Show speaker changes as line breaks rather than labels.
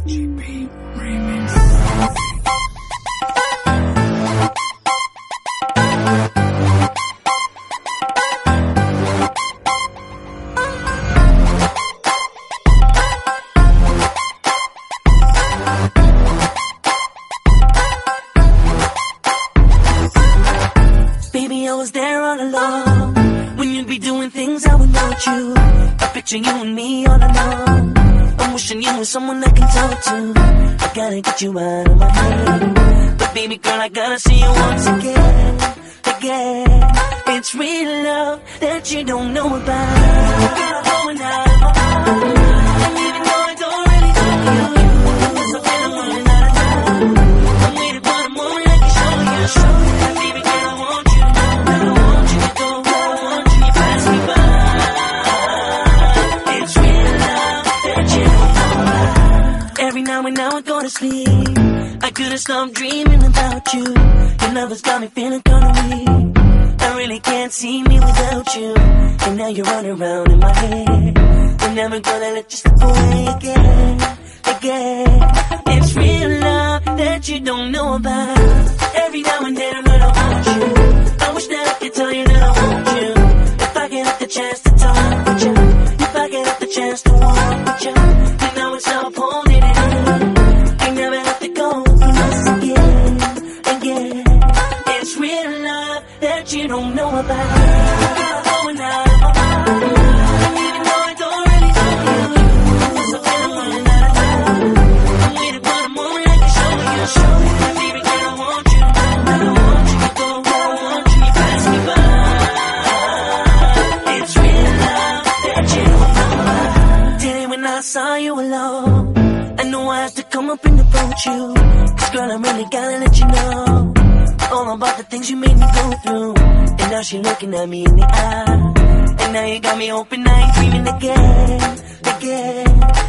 GB Remix.
Baby, I was there all along when you'd be doing things I would want you. I picture you and me all alone. I'm wishing you were someone I can talk to. I gotta get you out of my head. But baby girl, I gotta see you once again. It's real love that you don't know about. Girl, I'm going out of my mind. And even though I don't really know you, it's okay, I'm running out of time. I'm waiting for the moment I can show you. Baby girl, I want you to know that I want you to go. I want you to pass me by. It's real love that you don't know about. Every now and now I go to sleep, I couldn't stop dreaming about you. Your love has got me feeling kinda weak. I really can't see me without you. And now you're running around in my head. I'm never gonna let you slip away again. It's real love that you don't know about. Every now and then I'm gonna want you. I wish that I could tell you that I want you. If I get the chance to talk with you, if I get the chance to walk with you, then I would stop holding it in. I never have to go through this again. It's real love that you don't know about. I'm going out of my mind. And even though I don't really know you, it's okay, I'm running out of time. I'm waiting for the moment I can show you. Baby girl, I want you to know that I want you to go. I want you to pass me by. It's real love that you don't know about. Today when I saw you alone, I knew I had to come up and approach you. 'Cause girl, I really gotta let you know all about the things you made me go through. And now she looking at me in the eye, and now you got me hoping I ain't dreaming again.